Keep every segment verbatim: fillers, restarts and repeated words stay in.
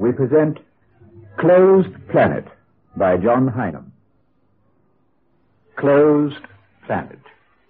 we present Closed Planet by John Heinum. Closed Planet.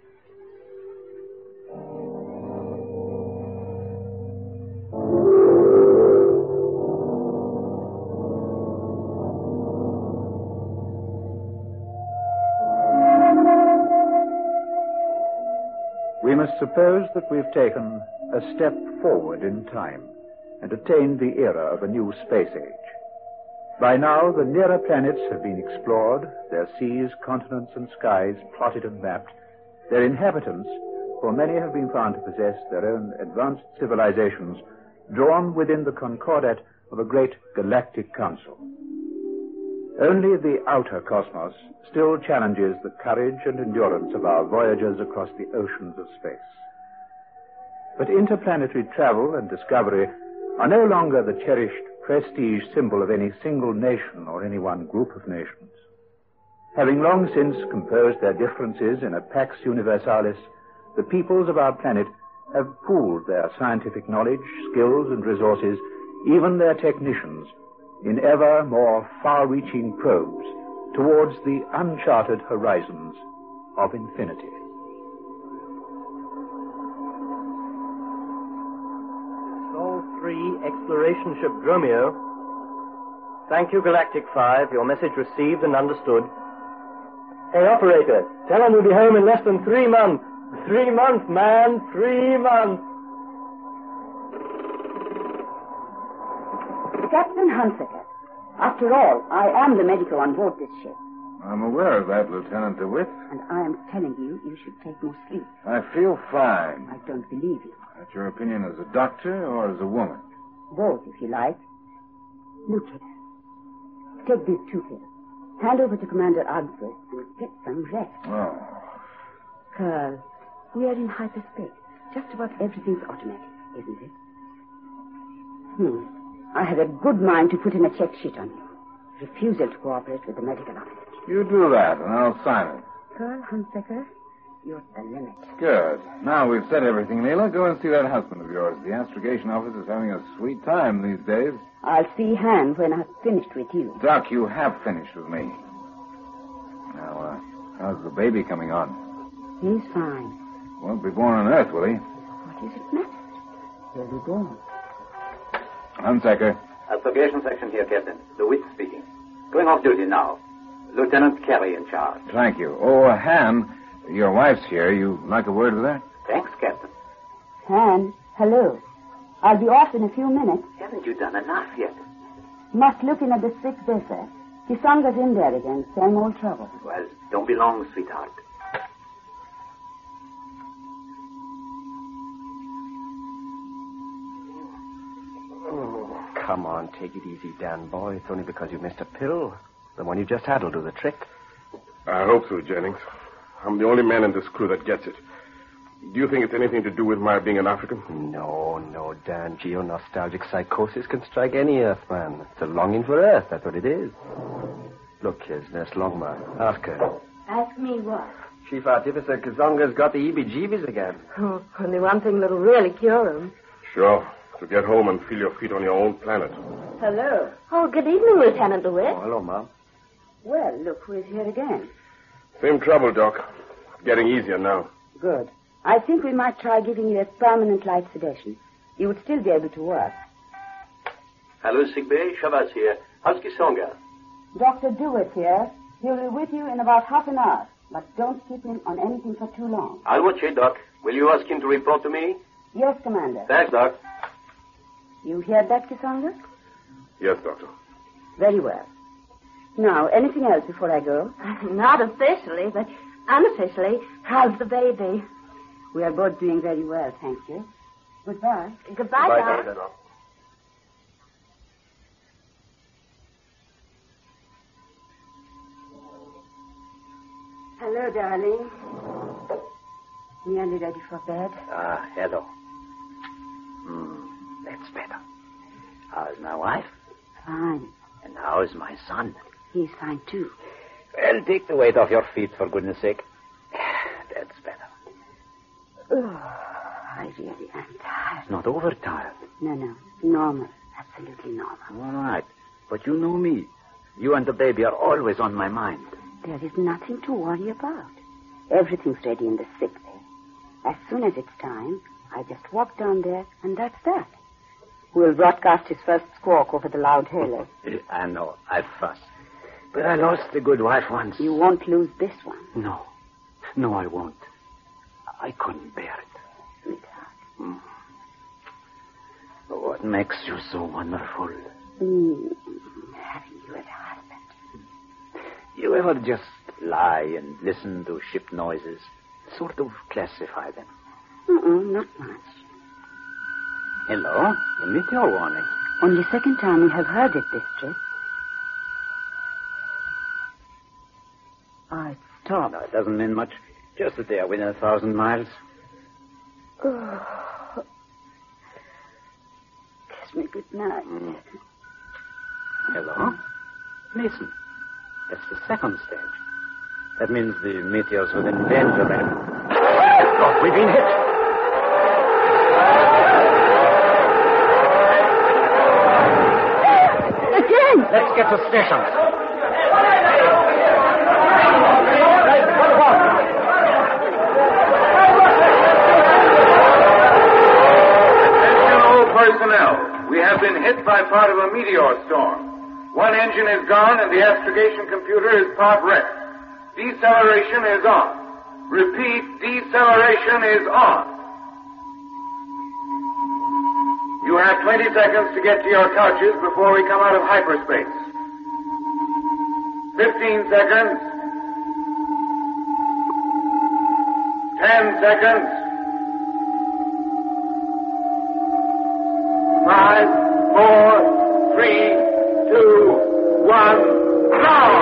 We must suppose that we've taken a step forward in time and attained the era of a new space age. By now, the nearer planets have been explored, their seas, continents, and skies plotted and mapped, their inhabitants, for many have been found to possess their own advanced civilizations, drawn within the concordat of a great galactic council. Only the outer cosmos still challenges the courage and endurance of our voyagers across the oceans of space. But interplanetary travel and discovery are no longer the cherished prestige symbol of any single nation or any one group of nations. Having long since composed their differences in a pax universalis, the peoples of our planet have pooled their scientific knowledge, skills, and resources, even their technicians, in ever more far-reaching probes towards the uncharted horizons of infinity. Sol three, Exploration Ship Dromio. Thank you, Galactic five. Your message received and understood. Hey, operator, tell him we'll be home in less than three months. Three months, man. Three months. Captain Hunsaker, after all, I am the medico on board this ship. I'm aware of that, Lieutenant DeWitt. And I am telling you, you should take more sleep. I feel fine. I don't believe you. That's your opinion as a doctor or as a woman? Both, if you like. Look here. Take these two pills. Hand over to Commander Armstrong and get some rest. Oh. Carl, we are in hyperspace. Just about everything's automatic, isn't it? Hmm. I had a good mind to put in a check sheet on you. Refusal to cooperate with the medical officer. You do that, and I'll sign it. Carl Hunsaker, you're the limit. Good. Now we've said everything, Leela. Go and see that husband of yours. The astrogation office is having a sweet time these days. I'll see Han when I've finished with you. Doc, you have finished with me. Now, uh, how's the baby coming on? He's fine. Won't be born on Earth, will he? What does it matter? He'll be born. Hunsaker. Astrogation section here, Captain. DeWitt speaking. Going off duty now. Lieutenant Carey in charge. Thank you. Oh, Han, your wife's here. You like a word with her? Thanks, Captain. Han, hello. I'll be off in a few minutes. Haven't you done enough yet? Must look in at the sick vessel. Kisonga's in there again. Same old trouble. Well, don't be long, sweetheart. Come on, take it easy, Dan, boy. It's only because you missed a pill. The one you just had will do the trick. I hope so, Jennings. I'm the only man in this crew that gets it. Do you think it's anything to do with my being an African? No, no, Dan. Geo-nostalgic psychosis can strike any Earthman. It's a longing for Earth, that's what it is. Look, here's Nurse Longmire. Ask her. Ask me what? Chief Artificer Kazonga's got the heebie-jeebies again. Oh, only one thing that'll really cure him. Sure. To get home and feel your feet on your own planet. Hello. Oh, good evening, Lieutenant DeWitt. Oh, hello, Mom. Well, look who is here again. Same trouble, Doc. Getting easier now. Good. I think we might try giving you a permanent light sedation. You would still be able to work. Hello, sickbay. Shabazz here. How's Kisonga? Doctor DeWitt here. He'll be with you in about half an hour. But don't keep him on anything for too long. I'll watch it, Doc. Will you ask him to report to me? Yes, Commander. Thanks, Doc. You hear that, Kisonga? Yes, Doctor. Very well. Now, anything else before I go? Not officially, but unofficially, how's the baby? We are both doing very well, thank you. Goodbye. Goodbye, Bye, Doc. Doc. Hello, darling. Nearly ready for bed? Ah, hello. Hmm, that's better. How's my wife? Fine. And how's my son? He's fine, too. Well, take the weight off your feet, for goodness sake. That's better. Oh, I really am tired. Not overtired. No, no. Normal. That's absolutely normal. All right. But you know me. You and the baby are always on my mind. There is nothing to worry about. Everything's ready in the sick bay. As soon as it's time, I just walk down there, and that's that. We'll broadcast his first squawk over the loud hailer. I know. I fuss. But I lost a good wife once. You won't lose this one. No. No, I won't. I couldn't bear it. Sweetheart. Mm. What makes you so wonderful? Mm, having you as a husband. You ever just lie and listen to ship noises? Sort of classify them. Mm-mm, not much. Hello? The meteor warning. Only second time we have heard it this trip. Oh, it stopped. No, it doesn't mean much. Just that they are within a thousand miles. Oh. Kiss me good night. Mm. Hello? Listen. That's the second stage. That means the meteor's within danger range. Oh, we've been hit. Again! Let's get to station. Attention all personnel. We have been hit by part of a meteor storm. One engine is gone and the astrogation computer is part wrecked. Deceleration is on. Repeat, deceleration is on. You have twenty seconds to get to your couches before we come out of hyperspace. Fifteen seconds. Ten seconds. Five, four, three, two, one, now!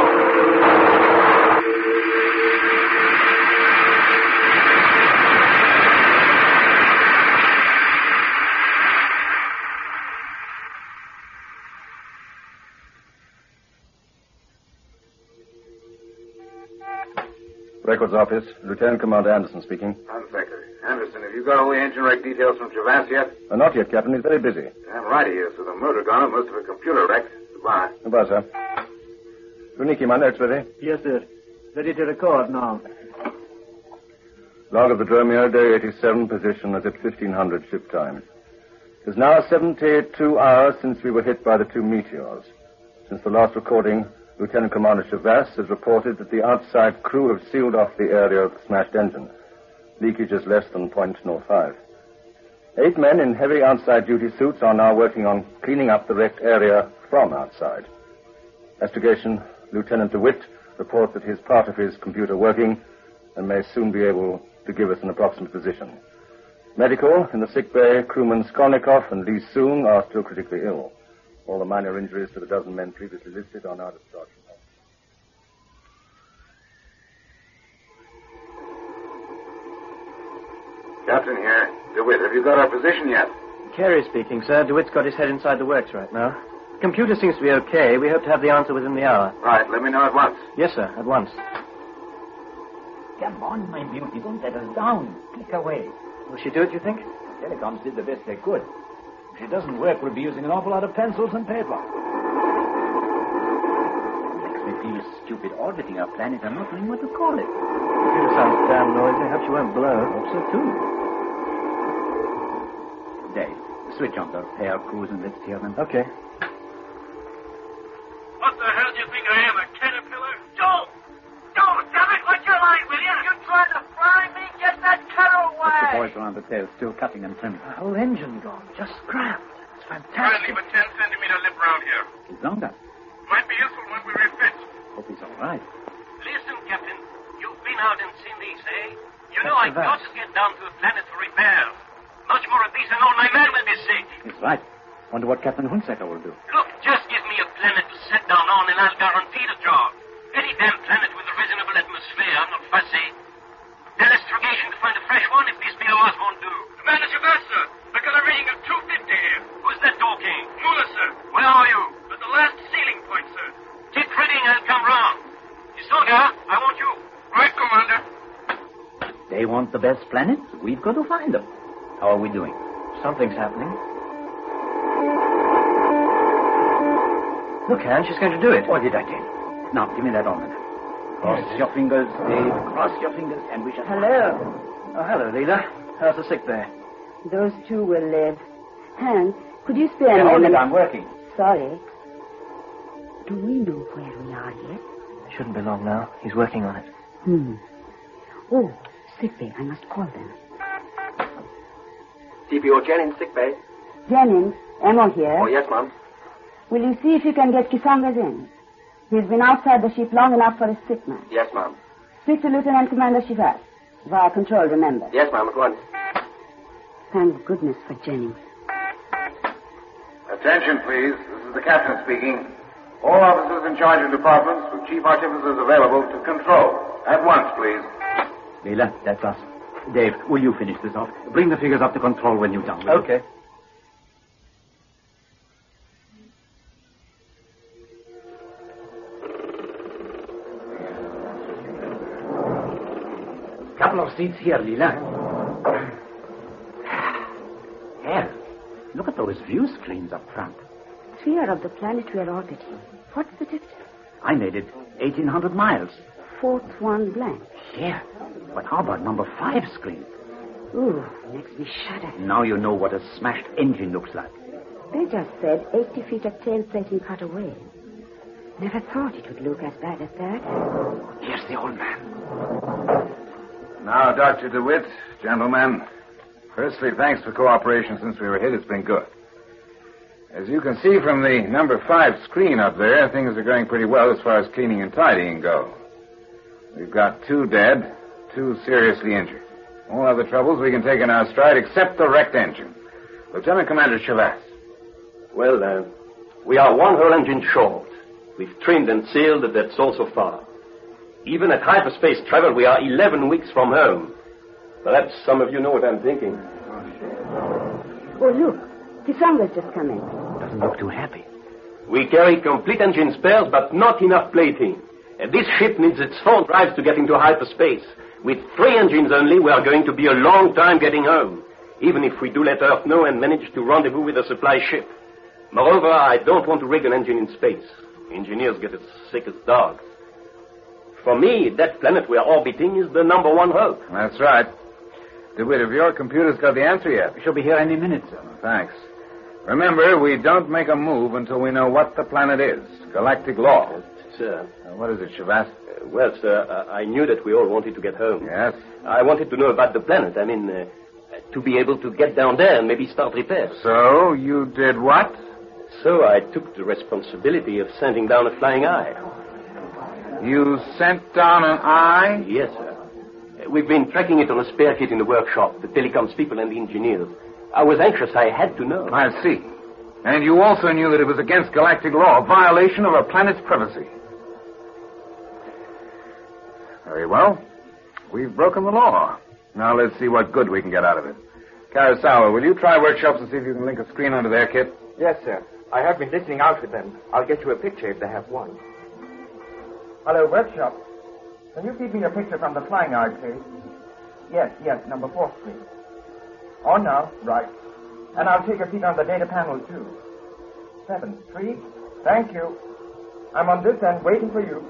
Records Office. Lieutenant Commander Anderson speaking. I'm Secretary. Anderson, have you got all the engine wreck details from Travas yet? Uh, not yet, Captain. He's very busy. Damn right he is. With a motor gone and most of a computer wrecked. Goodbye. Goodbye, sir. Runiki, my notes ready? Yes, sir. Ready to record now. Log of the Dromio, day eighty-seven, position as at fifteen hundred ship time. It is now seventy-two hours since we were hit by the two meteors. Since the last recording, Lieutenant Commander Chavas has reported that the outside crew have sealed off the area of the smashed engine. Leakage is less than zero point zero five. Eight men in heavy outside duty suits are now working on cleaning up the wrecked area from outside. Astrogation, Lieutenant DeWitt reports that his part of his computer working and may soon be able to give us an approximate position. Medical, in the sick bay, crewmen Skolnikov and Lee Soong are still critically ill. All the minor injuries to the dozen men previously listed are now discharged. Captain here. DeWitt, have you got our position yet? Carey speaking, sir. DeWitt's got his head inside the works right now. Computer seems to be okay. We hope to have the answer within the hour. Right, let me know at once. Yes, sir, at once. Come on, my beauty. Don't let us down. Click away. Will she do it, you think? Telecoms did the best they could. If it doesn't work, we'll be using an awful lot of pencils and paper. Makes me feel stupid orbiting our planet and not knowing what to call it. Computer sounds damn noisy. Hope she won't blow. Hope so, too. Dave, switch on the air crews and let's hear them. Okay. What the hell do you think I am, a caterpillar? Don't! Don't! Damn it, what's your line, will you? You trying to fry me? Get that cutter away! The boys around the tail, still cutting and trimming. The whole engine gone. Just scrapped. It's Try and fantastic. leave a ten centimeter lip round here. He's on that. Might be useful when we refit. Hope he's all right. Listen, Captain. You've been out and seen these, eh? You know I got to get down to the planet for repairs. Much more of these and all my men will be sick. He's right. Wonder what Captain Hunsaker will do. Look, just give me a planet to set down on and I'll guarantee the job. Any damn planet with a reasonable atmosphere, I'm not fussy. Tell astrogation to find a fresh one if these B O Rs won't do. Manager Master, I got a reading of two fifty here. Who's that talking? Muller, sir. Where are you? At the last ceiling point, sir. Keep reading, I'll come round. Isolga, I want you. Right, Commander. They want the best planet. We've got to find them. How are we doing? Something's happening. Look, Anne, she's going to do it. What did I tell you? Now, give me that organ. Cross your fingers, Dave. Cross your fingers, and we shall... Hello. Oh, hello, Leela. How's the sick bay? Those two will live. Hans, could you spare Yeah, me a hold it, minute? I'm working. Sorry. Do we know where we are yet? It shouldn't be long now. He's working on it. Hmm. Oh, sick bay. I must call them. C P O Jennings, sick bay. Jennings, Emma here. Oh, yes, ma'am. Will you see if you can get Kisangas in? He's been outside the ship long enough for a sick man. Yes, ma'am. Speak to Lieutenant Commander Shivas. Via control, remember. Yes, ma'am, at once. Thank goodness for Jennings. Attention, please. This is the captain speaking. All officers in charge of departments with chief artificers available to control. At once, please. Leela, that's us. Dave, will you finish this off? Bring the figures up to control when you're done. will you? Okay. Couple of seats here, Leela. Hell, look at those view screens up front. Sphere of the planet we're orbiting. What's the distance? I made it eighteen hundred miles. Fourth one blank. Yeah, but how about number five screen? Ooh, makes me shudder. Now you know what a smashed engine looks like. They just said eighty feet of tail plating cut away. Never thought it would look as bad as that. Here's the old man. Now, Doctor DeWitt, gentlemen, firstly, thanks for cooperation since we were hit. It's been good. As you can see from the number five screen up there, things are going pretty well as far as cleaning and tidying go. We've got two dead, two seriously injured. All other troubles we can take in our stride except the wrecked engine. Lieutenant Commander Chavas. Well, uh, we are one whole engine short. We've trimmed and sealed, and that's all so far. Even at hyperspace travel, we are eleven weeks from home. Perhaps some of you know what I'm thinking. Oh, look. Kisanga's just come in. Doesn't look too happy. We carry complete engine spares, but not enough plating. And this ship needs its four drives to get into hyperspace. With three engines only, we are going to be a long time getting home, even if we do let Earth know and manage to rendezvous with a supply ship. Moreover, I don't want to rig an engine in space. Engineers get as sick as dogs. For me, that planet we are orbiting is the number one hope. That's right. DeWitt, have your computer's got the answer yet? We shall be here any minute, sir. Thanks. Remember, we don't make a move until we know what the planet is. Galactic law. Uh, sir. Uh, what is it, Chavas? Uh, well, sir, uh, I knew that we all wanted to get home. Yes? I wanted to know about the planet. I mean, uh, to be able to get down there and maybe start repairs. So, you did what? So I took the responsibility of sending down a flying eye. You sent down an eye? Yes, sir. Uh, We've been tracking it on a spare kit in the workshop, the telecoms people and the engineers. I was anxious. I had to know. I see. And you also knew that it was against galactic law, a violation of a planet's privacy. Very well. We've broken the law. Now let's see what good we can get out of it. Karasawa, will you try workshops and see if you can link a screen onto their kit? Yes, sir. I have been listening out with them. I'll get you a picture if they have one. Hello, workshop. Can you feed me a picture from the flying eye, please? Yes, yes, number four screen. On now, right. And I'll take a peek on the data panel, too. Seven, three. Thank you. I'm on this end, waiting for you.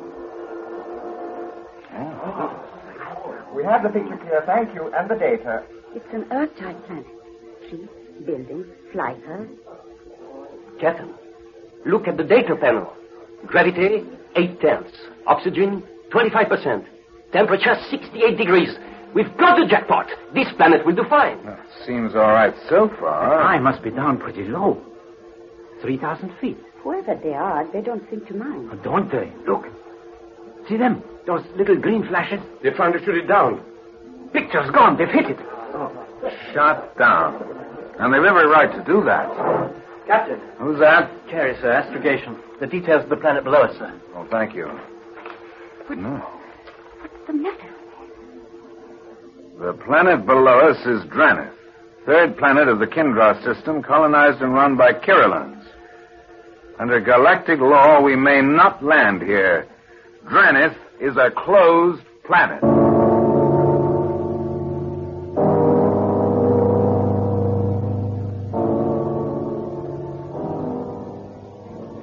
Oh. We have the picture here, thank you, and the data. It's an Earth-type planet. Trees, buildings, flyers. Captain, look at the data panel. Gravity, eight tenths. Oxygen, twenty-five percent. Temperature, sixty-eight degrees. We've got the jackpot. This planet will do fine. Well, seems all right so far. I must be down pretty low. three thousand feet. Whoever they are, they don't seem to mind. Oh, don't they? Look. See them? Those little green flashes? They're trying to shoot it down. Picture's gone. They've hit it. Oh. Shot down. And they've every right to do that. Captain. Who's that? Carey, sir. Astrogation. The details of the planet below us, sir. Oh, thank you. What, No. What's the matter? The planet below us is Dranith, third planet of the Kindra system, colonized and run by Kirillans. Under galactic law, we may not land here. Dranith is a closed planet.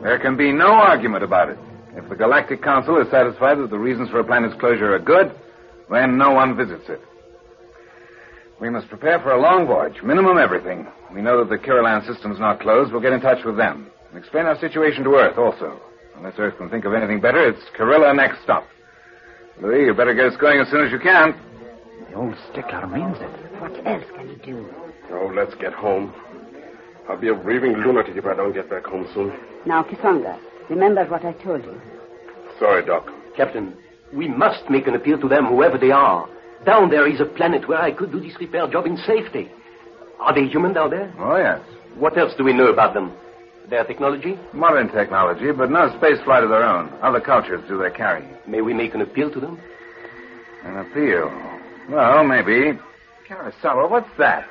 There can be no argument about it. If the Galactic Council is satisfied that the reasons for a planet's closure are good, then no one visits it. We must prepare for a long voyage, minimum everything. We know that the Kirilan system's not closed. We'll get in touch with them. And explain our situation to Earth also. Unless Earth can think of anything better, it's Kirilla next stop. Louis, you better get us going as soon as you can. The old stickler means it. What else can he do? Oh, let's get home. I'll be a raving lunatic if I don't get back home soon. Now, Kisanga, remember what I told you. Sorry, Doc. Captain, we must make an appeal to them, whoever they are. Down there is a planet where I could do this repair job in safety. Are they human down there? Oh, yes. What else do we know about them? Their technology? Modern technology, but no space flight of their own. Other cultures do their carrying. May we make an appeal to them? An appeal? Well, maybe. Kurosawa, what's that?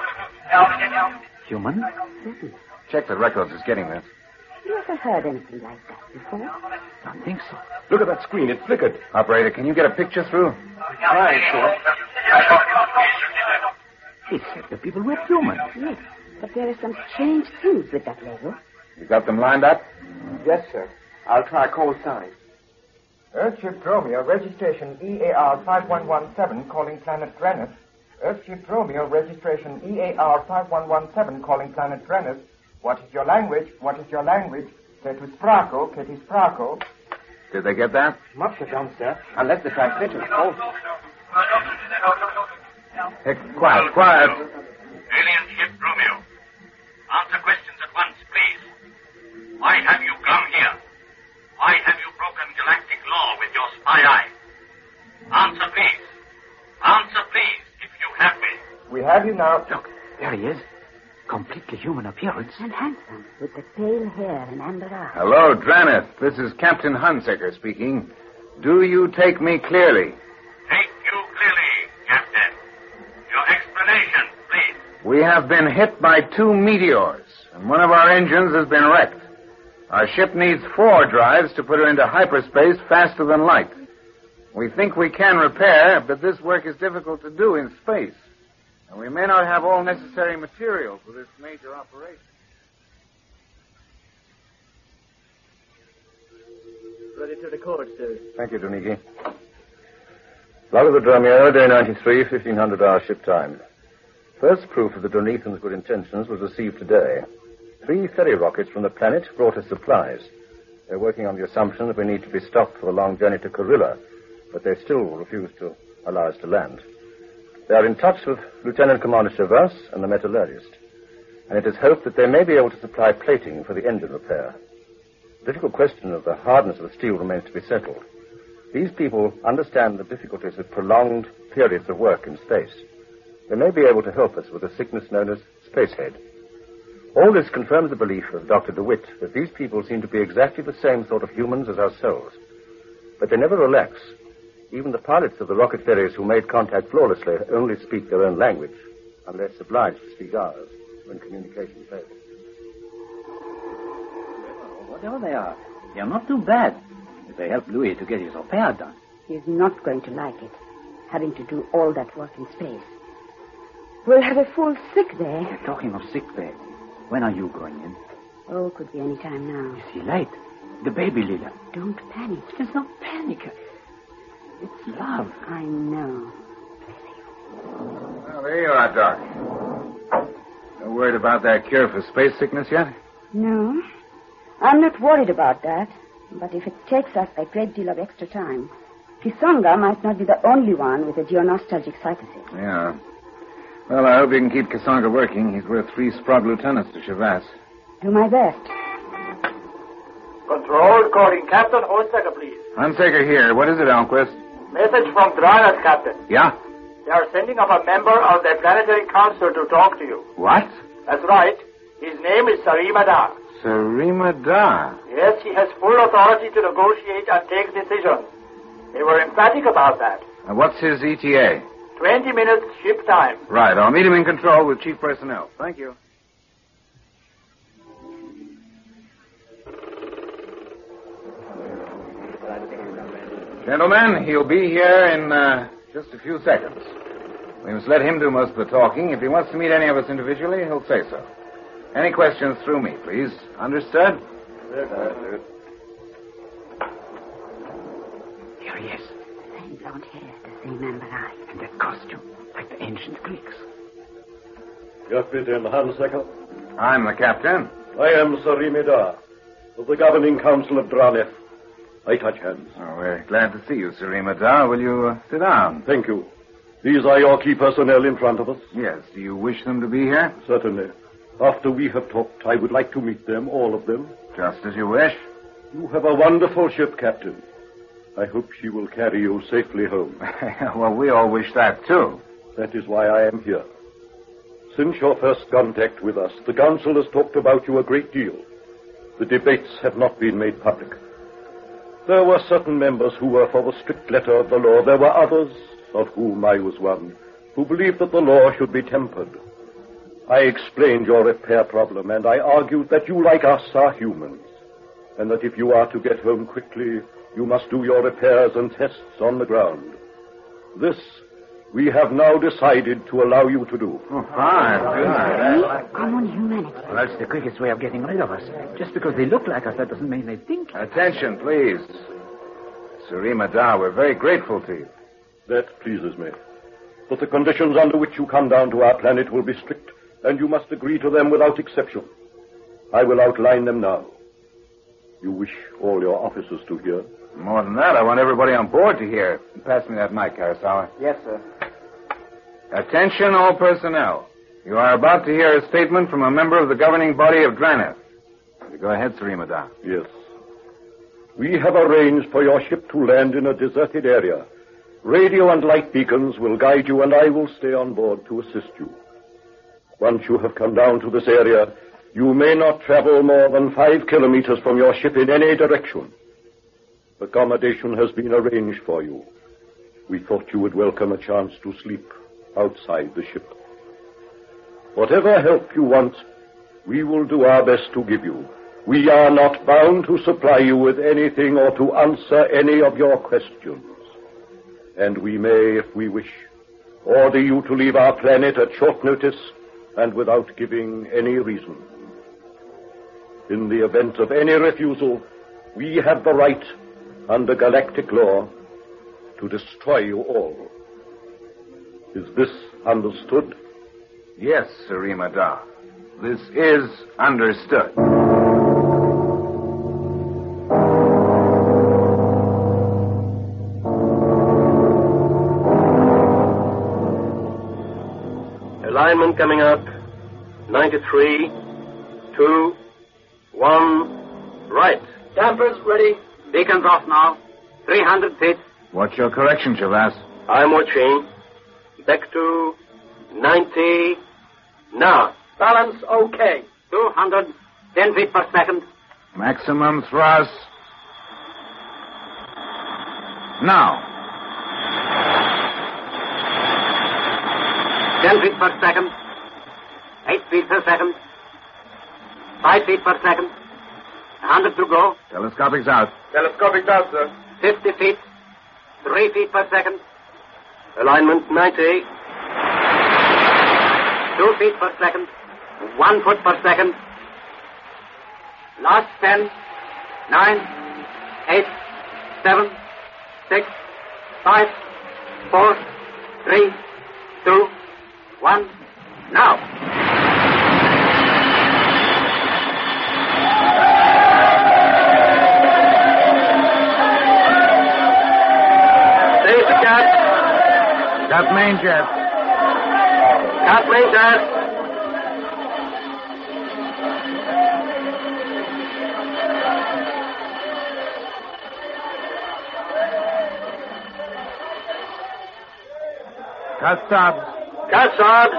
Human? Check the records is getting this. Have you ever heard anything like that before? I don't think so. Look at that screen. It flickered. Operator, can you get a picture through? Right, sir. He said the people were human. Yes, but there are some strange things with that label. You got them lined up? Yes, sir. I'll try call sign. Earthship Romeo, registration E A R five one one seven, calling planet Drennis. Earthship Romeo, registration E A R five one one seven, calling planet Drennis. What is your language? What is your language? Ketu Sprako, Ketu Sprako. Did they get that? Must have done, sir. Unless the translator calls. Hey, quiet, quiet. Alien ship Romeo. Answer questions at once, please. Why have you come here? Why have you broken galactic law with your spy eye? Answer, please. Answer, please, if you have me. We have you now. Look, there he is. Completely human appearance. And handsome, with the pale hair and amber eyes. Hello, Dranith. This is Captain Hunsaker speaking. Do you take me clearly? Take you clearly, Captain. Your explanation, please. We have been hit by two meteors, and one of our engines has been wrecked. Our ship needs four drives to put her into hyperspace faster than light. We think we can repair, but this work is difficult to do in space. And we may not have all necessary material for this major operation. Ready to record, sir. Thank you, Dunigi. Log of the Dromio, day ninety-three, fifteen hundred hour ship time. First proof of the Donethan's good intentions was received today. Three ferry rockets from the planet brought us supplies. They're working on the assumption that we need to be stopped for the long journey to Kirilla, but they still refuse to allow us to land. They are in touch with Lieutenant Commander Chavas and the metallurgist, and it is hoped that they may be able to supply plating for the engine repair. The difficult question of the hardness of the steel remains to be settled. These people understand the difficulties of prolonged periods of work in space. They may be able to help us with a sickness known as spacehead. All this confirms the belief of Doctor DeWitt that these people seem to be exactly the same sort of humans as ourselves. But they never relax. Even the pilots of the rocket ferries who made contact flawlessly only speak their own language, unless obliged to speak ours when communication fails. Whatever they are, they are not too bad. If they help Louis to get his repair done. He's not going to like it, having to do all that work in space. We'll have a full sick day. You're talking of sick bay. When are you going in? Oh, could be any time now. Is he late? The baby, Lila. Don't panic. There's no panic. It's love. I know. Well, there you are, Doc. No worried about that cure for space sickness yet? No. I'm not worried about that. But if it takes us a great deal of extra time, Kisanga might not be the only one with a geonostalgic psychosis. Yeah. Well, I hope you can keep Kisanga working. He's worth three Sprague lieutenants to Chavas. Do my best. Control, calling Captain Hunsaker, please. Hunsaker here. What is it, Alquist? Message from Dryas, Captain. Yeah? They are sending up a member of the Planetary Council to talk to you. What? That's right. His name is Sarima Da. Sarima Da? Yes, he has full authority to negotiate and take decisions. They were emphatic about that. And what's his E T A? Twenty minutes ship time. Right. I'll meet him in control with chief personnel. Thank you. Gentlemen, he'll be here in uh, just a few seconds. We must let him do most of the talking. If he wants to meet any of us individually, he'll say so. Any questions through me, please. Understood? Here he is. The same blonde hair, the same amber eyes. And that costume, like the ancient Greeks. Captain Hansaker. I'm the captain. I am Sarimida, of the governing council of Draneth. I touch hands. Oh, we're glad to see you, Sarimida. Will you uh, sit down? Thank you. These are your key personnel in front of us? Yes. Do you wish them to be here? Certainly. After we have talked, I would like to meet them, all of them. Just as you wish. You have a wonderful ship, Captain. I hope she will carry you safely home. Well, we all wish that, too. That is why I am here. Since your first contact with us, the Council has talked about you a great deal. The debates have not been made public. There were certain members who were for the strict letter of the law. There were others, of whom I was one, who believed that the law should be tempered. I explained your repair problem, and I argued that you, like us, are humans, and that if you are to get home quickly, you must do your repairs and tests on the ground. This we have now decided to allow you to do. Oh, fine. Good. Common humanity. Well, that's the quickest way of getting rid of us. Just because they look like us, that doesn't mean they think like us. Attention, please. Sarimida, we're very grateful to you. That pleases me. But the conditions under which you come down to our planet will be strict, and you must agree to them without exception. I will outline them now. You wish all your officers to hear? More than that, I want everybody on board to hear. Pass me that mic, Karasawa. Yes, sir. Attention, all personnel. You are about to hear a statement from a member of the governing body of Draneth. Go ahead, Sarimida. Yes. We have arranged for your ship to land in a deserted area. Radio and light beacons will guide you, and I will stay on board to assist you. Once you have come down to this area, you may not travel more than five kilometers from your ship in any direction. Accommodation has been arranged for you. We thought you would welcome a chance to sleep outside the ship. Whatever help you want, we will do our best to give you. We are not bound to supply you with anything or to answer any of your questions. And we may, if we wish, order you to leave our planet at short notice and without giving any reason. In the event of any refusal, we have the right, under galactic law, to destroy you all. Is this understood? Yes, Sarimida. This is understood. Alignment coming up. ninety-three, two, one, right. Dampers ready. Beacons off now. three hundred feet. What's your correction, Shavas? I'm watching. Back to ninety. Now. Balance okay. two hundred ten feet per second. Maximum thrust. Now. ten feet per second. eight feet per second. five feet per second. one hundred to go. Telescopics out. Telescopic out, sir. fifty feet. three feet per second. Alignment ninety. two feet per second. one foot per second. Last ten. nine. eight. seven. six. five. four. three. two. one. Now. There's the cat. Got main jet. Cat main jet. Cut stop. Cat stop.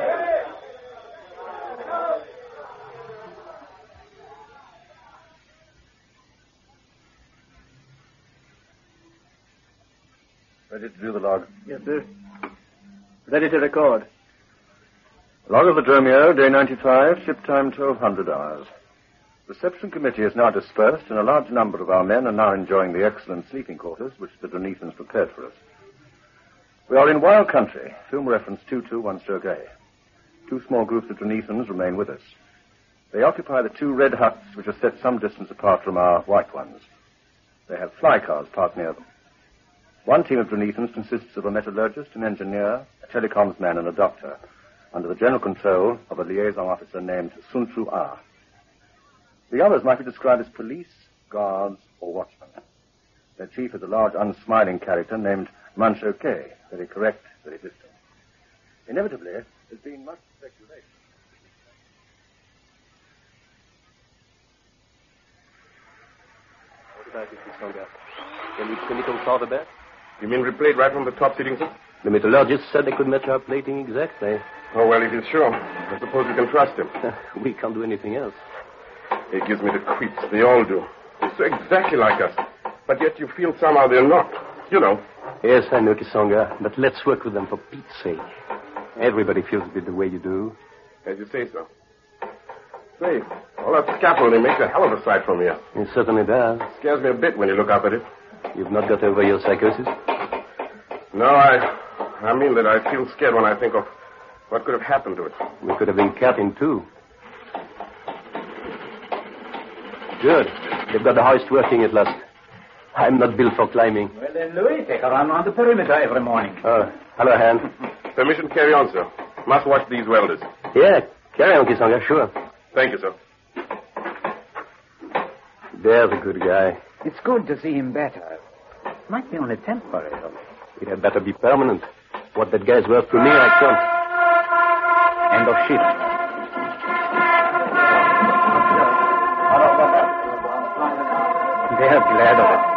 Ready to do the log. Yes, sir. Ready to record. Log of the Dromio, day ninety-five, ship time twelve hundred hours. Reception committee is now dispersed, and a large number of our men are now enjoying the excellent sleeping quarters which the Dranethans prepared for us. We are in wild country. Film reference two two one stroke A. Two small groups of Dranethans remain with us. They occupy the two red huts which are set some distance apart from our white ones. They have fly cars parked near them. One team of Dunethans consists of a metallurgist, an engineer, a telecoms man, and a doctor, under the general control of a liaison officer named Sun Tzu Ah. The others might be described as police, guards, or watchmen. Their chief is a large, unsmiling character named Mancho K, very correct, very distant. Inevitably, there's been much speculation. What about it, Kisonga? Can we trim it all further back? You mean replate right from the top sitting, sir? The metallurgist said they could match our plating exactly. Oh, well, if he's sure. I suppose we can trust him. We can't do anything else. It gives me the creeps. They all do. They're so exactly like us. But yet you feel somehow they're not. You know. Yes, I know, Kisonga. But let's work with them for Pete's sake. Everybody feels a bit the way you do. As you say so. Say, all that scaffolding makes a hell of a sight from here. It certainly does. Scares me a bit when you look up at it. You've not got over your psychosis? No, I... I mean that I feel scared when I think of what could have happened to it. We could have been cut in two. Good. They've got the hoist working at last. I'm not built for climbing. Well, then, Louis, take a run on the perimeter every morning. Oh, hello, Han. Permission to carry on, sir. Must watch these welders. Yeah, carry on, Kisonga, sure. Thank you, sir. There's a good guy. It's good to see him better. Might be only temporary, though. It had better be permanent. What that guy's worth to me, I can't. End of shift. They're glad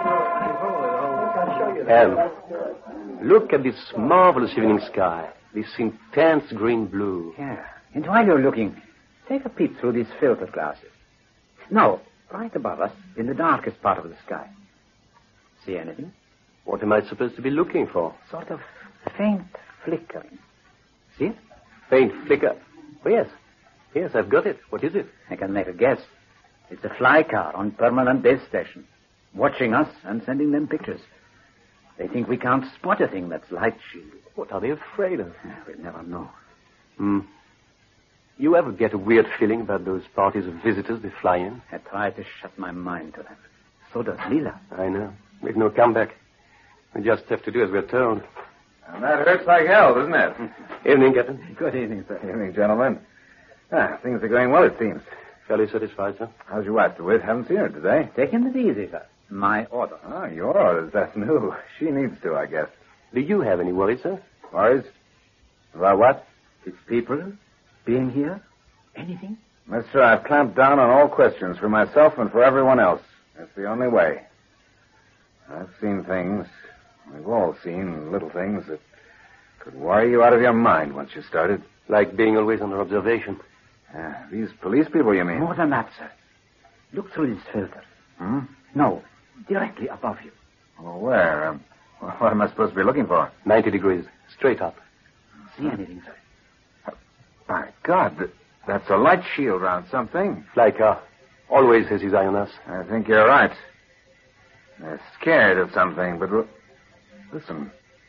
of it. And look at this marvelous evening sky. This intense green blue. Yeah. And while you're looking, take a peep through these filtered glasses. No, right above us, in the darkest part of the sky. See anything? What am I supposed to be looking for? Sort of faint flickering. See it? Faint flicker. Oh, yes. Yes, I've got it. What is it? I can make a guess. It's a fly car on permanent base station, watching us and sending them pictures. They think we can't spot a thing that's light shielded. What are they afraid of? We'll never know. Hmm. You ever get a weird feeling about those parties of visitors they fly in? I try to shut my mind to that. So does Lila. I know. We've no comeback. We just have to do as we're told. And that hurts like hell, doesn't it? Evening, Captain. Good evening, sir. Evening, gentlemen. Ah, things are going well, it seems. Fairly satisfied, sir. How's your wife, DeWitt? Haven't seen her today. Taking it easy, sir. My order. Oh, your orders. That's new. She needs to, I guess. Do you have any worries, sir? Worries? About what? It's people being here? Anything? Mister, I've clamped down on all questions for myself and for everyone else. That's the only way. I've seen things. We've all seen little things that could worry you out of your mind once you started. Like being always under observation. Yeah, these police people, you mean? More than that, sir. Look through this filter. Hmm? No, directly above you. Well, where? Um, what am I supposed to be looking for? Ninety degrees. Straight up. See anything, sir? My God, that, that's a light shield round something. Fly car. Always has his eye on us. I think you're right. They're scared of something, but... We'll... Listen.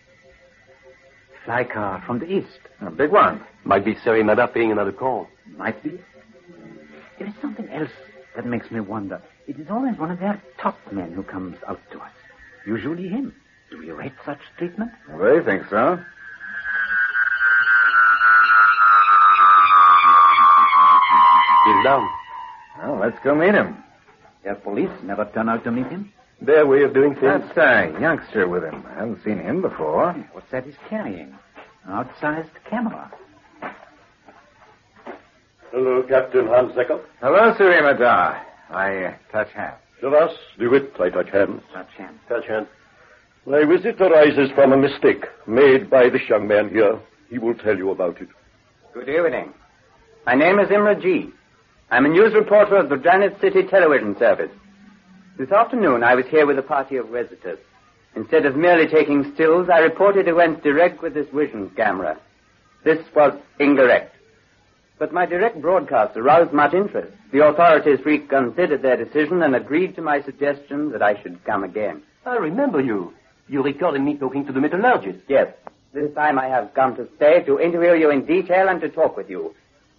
Fly car from the east. A big one. Might be Serimada paying another call. Might be. There is something else that makes me wonder. It is always one of their top men who comes out to us. Usually him. Do we rate such treatment? Well, they think so. He's down. Well, let's go meet him. Their police never turn out to meet him? Their way of doing things. That's a youngster with him. I haven't seen him before. What's that he's carrying? An outsized camera. Hello, Captain Hans Zecker. Hello, Serimada. I uh, touch hands. Shiraz, DeWitt, I touch hands. Touch hands. Touch hands. My visit arises from a mistake made by this young man here. He will tell you about it. Good evening. My name is Imra G. I'm a news reporter of the Granite City Television Service. This afternoon, I was here with a party of visitors. Instead of merely taking stills, I reported it went direct with this vision camera. This was incorrect. But my direct broadcast aroused much interest. The authorities reconsidered their decision and agreed to my suggestion that I should come again. I remember you. You recorded me talking to the metallurgist. Yes. This time I have come to stay to interview you in detail and to talk with you.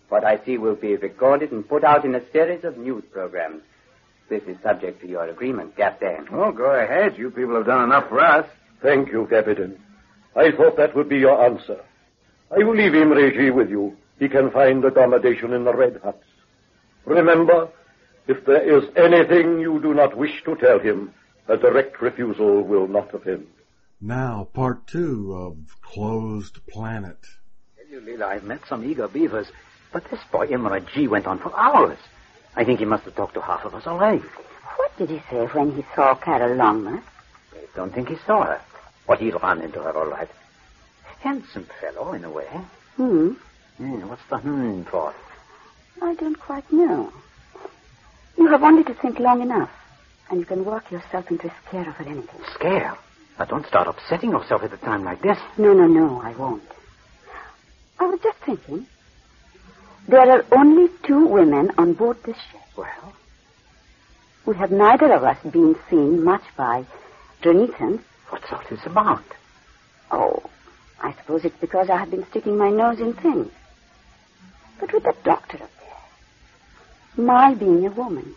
What I see will be recorded and put out in a series of news programs. This is subject to your agreement, Captain. Oh, go ahead. You people have done enough for us. Thank you, Captain. I thought that would be your answer. I will leave Imre G with you. He can find accommodation in the Red Huts. Remember, if there is anything you do not wish to tell him, a direct refusal will not offend. Now, part two of Closed Planet. Tell you, Leela, I've met some eager beavers, but this boy Imre G went on for hours. I think he must have talked to half of us alive. What did he say when he saw Carol Longman? I don't think he saw her. But he ran into her all right. Handsome fellow, in a way. Hmm? Yeah, what's the hmm for? I don't quite know. You have only to think long enough, and you can work yourself into a scare over anything. Scare? Now, don't start upsetting yourself at a time like this. No, no, no, I won't. I was just thinking. There are only two women on board this ship. Well? We have neither of us been seen much by Dronithan. What's all this about? Oh, I suppose it's because I have been sticking my nose in things. But with the doctor up there, my being a woman,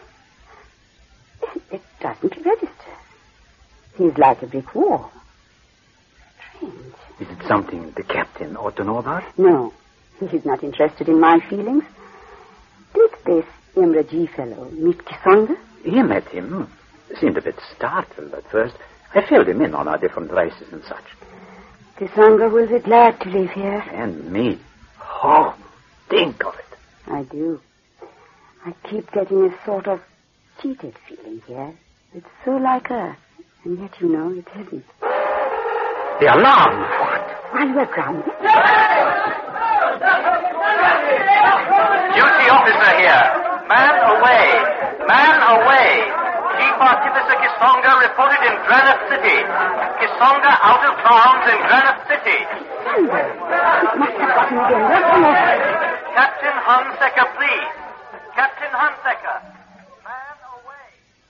it, it doesn't register. He's like a brick wall. Strange. Is it something the captain ought to know about? No, he's not interested in my feelings. Did this Imre G fellow meet Kisonga? He met him. Seemed a bit startled at first. I filled him in on our different races and such. Kisonga will be glad to live here. And me. Oh, think of it. I do. I keep getting a sort of cheated feeling here. It's so like Earth, and yet you know it isn't. The alarm! What? While we're grounded? Duty officer here. Man away. Man away. Chief Artificer Kisonga reported in Granite City. Kisonga out of bounds in Granite City. Thunder. It must have gotten again. Where's the message? Captain Hunsaker, please. Captain Hunsaker. Man away.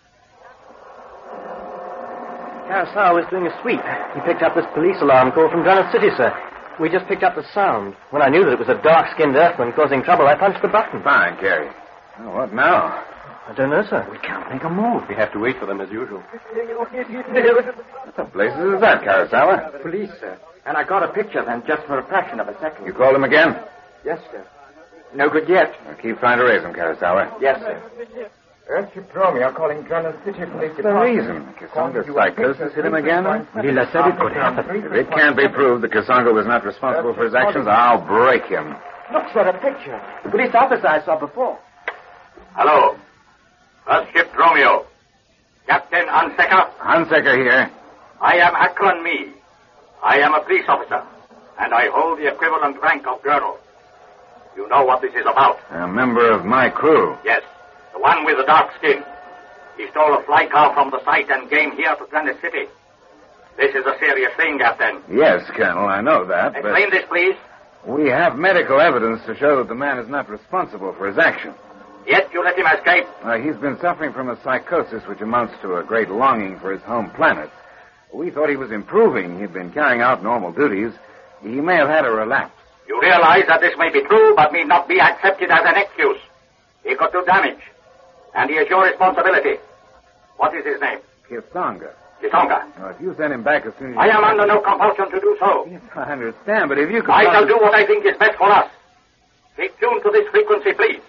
Carousel was doing a sweep. He picked up this police alarm call from Granite City, sir. We just picked up the sound. When I knew that it was a dark-skinned earthman causing trouble, I punched the button. Fine, Gary. Oh, what now? I don't know, sir. We can't make a move. We have to wait for them as usual. What the blazes is that, Kurosawa? Police, sir. And I got a picture of them just for a fraction of a second. You called them again? Yes, sir. No good yet. Well, keep trying to raise them, Kurosawa. Yes, sir. Earthship Romeo calling Granite City Police What's the reason? Kisonga's psychosis hit him again? Lila said it could happen. If it can't be proved that Kisonga was not responsible for his actions, I'll break him. Look, sir, a picture. The police officer I saw before. Hello. Earthship Romeo. Captain Hunsaker. Hunsaker here. I am Akron Me. I am a police officer, and I hold the equivalent rank of colonel. You know what this is about. A member of my crew. Yes, the one with the dark skin. He stole a fly car from the site and came here to Granite City. This is a serious thing, Captain. Yes, Colonel, I know that, but... Explain this, please. We have medical evidence to show that the man is not responsible for his action. Yet you let him escape. Uh, he's been suffering from a psychosis which amounts to a great longing for his home planet. We thought he was improving. He'd been carrying out normal duties. He may have had a relapse. You realize that this may be true, but may not be accepted as an excuse. He could do damage, and he is your responsibility. What is his name? Kisonga. Kisonga. Well, if you send him back as soon as you... I am under no compulsion to do so. Yes, I understand, but if you could... I shall do what I think is best for us. Take tune to this frequency, please.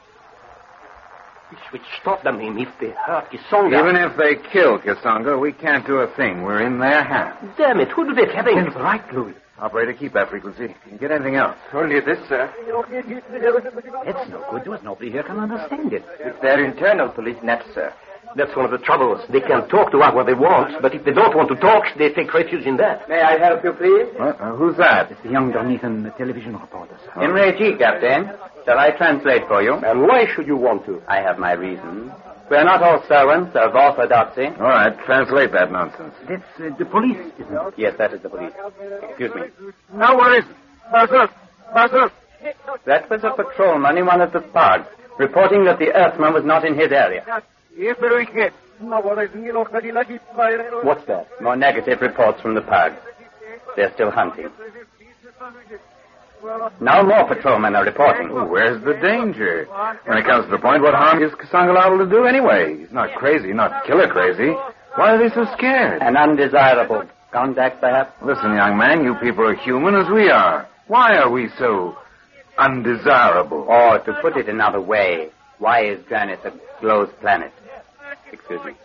We should stop them if they hurt Kisonga. Even if they kill Kisonga, we can't do a thing. We're in their hands. Damn it, who do they think? That's right, Louis. Operator, keep that frequency. Can you get anything else? Only this, sir. It's no good to us. Nobody here can understand it. It's their internal police net, sir. That's one of the troubles. They can talk to us what they want, but if they don't want to talk, they take refuge in that. May I help you, please? What? Uh, who's that? It's the young Dronithan, the television reporter, sir. Imre G, Captain. Shall I translate for you? And why should you want to? I have my reasons. We're not all servants of orthodoxy. All right, translate that nonsense. That's uh, the police, isn't it? Yes, that is the police. Excuse me. Now what is it? Master! Master! That was a patrolman in one of the parks, reporting that the Earthman was not in his area. What's that? More negative reports from the park. They're still hunting. No more patrolmen are reporting. Well, where's the danger? When it comes to the point, what harm is Kasanga liable to do anyway? He's not crazy, not killer crazy. Why are they so scared? An undesirable contact, perhaps? Listen, young man, you people are human as we are. Why are we so undesirable? Or, to put it another way, why is Granite a closed planet? Excuse me.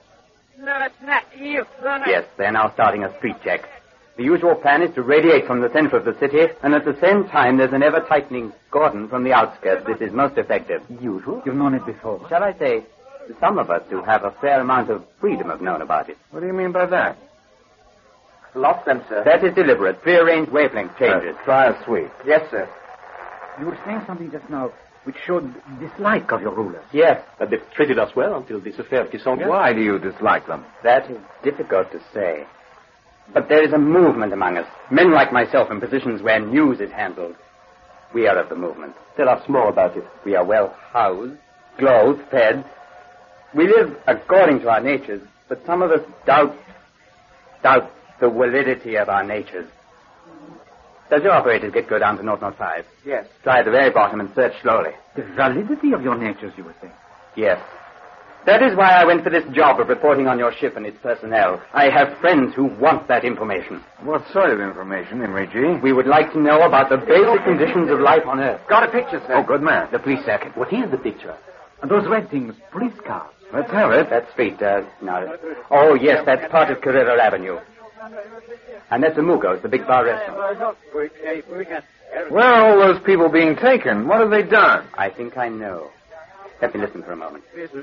Yes, they're now starting a street check. The usual plan is to radiate from the center of the city, and at the same time there's an ever-tightening cordon from the outskirts. This is most effective. Usual? You've known it before. Shall I say, some of us who have a fair amount of freedom have known about it. What do you mean by that? Lost them, sir. That is deliberate. Prearranged wavelength changes. Uh, try a sweep. Yes, sir. You were saying something just now which showed dislike of your rulers. Yes. But they've treated us well until this affair of Kisonga. Why do you dislike them? That is difficult to say. But there is a movement among us. Men like myself in positions where news is handled. We are of the movement. Tell us more about it. We are well housed, clothed, fed. We live according to our natures, but some of us doubt, doubt the validity of our natures. Does your operators get go down to North North five? Yes. Try at the very bottom and search slowly. The validity of your natures, you were saying? Yes. That is why I went for this job of reporting on your ship and its personnel. I have friends who want that information. What sort of information, Imre G? We would like to know about the basic conditions of life on Earth. Got a picture, sir. Oh, good man. The police circuit. What is the picture? Those red things, police cars. Let's have it. That street, uh, no. Oh, yes, that's part of Carrera Avenue. And that's the Mugos, the big bar restaurant. Where are all those people being taken? What have they done? I think I know. Let me listen for a moment.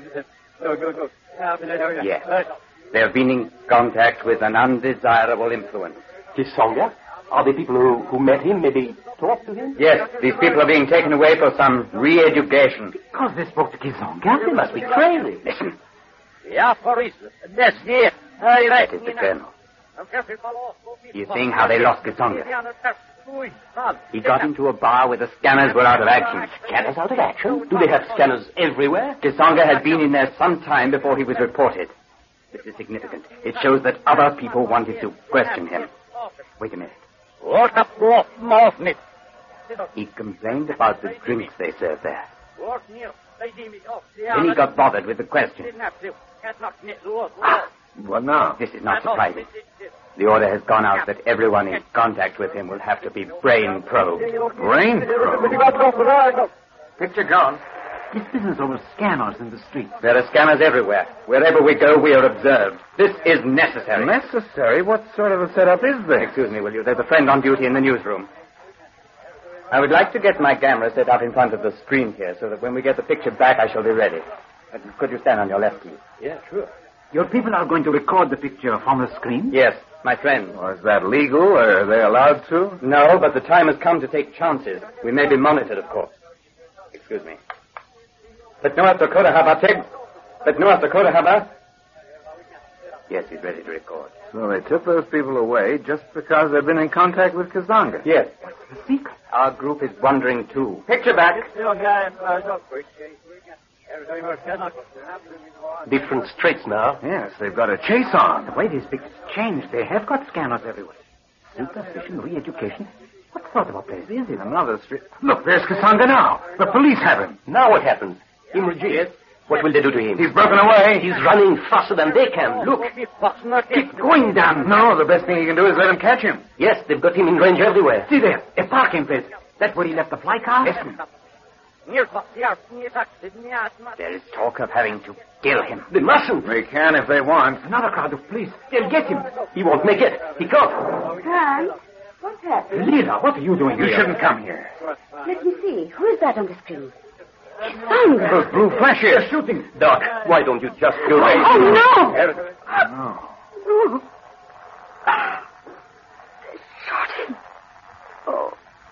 Yes. They have been in contact with an undesirable influence. Kisonga? Are they people who, who met him, maybe talked to him? Yes, these people are being taken away for some re-education. Because they spoke to Kisonga? They must be crazy. Listen. Yeah, police. That's here. That is the colonel. You're seeing how they lost Kisonga. He got into a bar where the scanners were out of action. Scanners out of action? Do they have scanners everywhere? Kisonga had been in there some time before he was reported. This is significant. It shows that other people wanted to question him. Wait a minute. He complained about the drinks they served there. Then he got bothered with the question. Ah, what now? This is not surprising. The order has gone out that everyone in contact with him will have to be brain probed. Brain probed? Picture gone. This business over scanners in the streets. There are scanners everywhere. Wherever we go, we are observed. This is necessary. Necessary? What sort of a setup is this? Excuse me, will you? There's a friend on duty in the newsroom. I would like to get my camera set up in front of the screen here so that when we get the picture back, I shall be ready. Uh, could you stand on your left, please? Yeah, sure. Your people are going to record the picture from the screen? Yes, my friend. Well, is that legal, or are they allowed to? No, but the time has come to take chances. We may be monitored, of course. Excuse me. But North Dakota Haba, Tig. But North Dakota Haba. Yes, he's ready to record. So they took those people away just because they've been in contact with Kazanga? Yes. What's the secret? Our group is wondering, too. Picture back. Different streets now. Yes, they've got a chase on. The way these pictures changed, they have got scanners everywhere. Superstition, re-education. What sort of a place is it? Another street. Look, there's Kasanga now. The police have him. Now what happens? Imre G. What will they do to him? He's broken away. He's running faster than they can. Look. Keep going down. No, the best thing he can do is let him catch him. Yes, they've got him in range everywhere. See there, a parking place. That's where he left the fly car? Listen. There is talk of having to kill him. They mustn't. They can if they want. Another crowd of police. They'll get him. He won't make it. He can't. Hans, what happened? Lila, what are you doing You here? shouldn't come here. Let me see. Who is that on the screen? Kisonga. Those blue flashes. They're shooting. Doc, why don't you just go away? Oh, no. No. Oh. They shot him. Oh.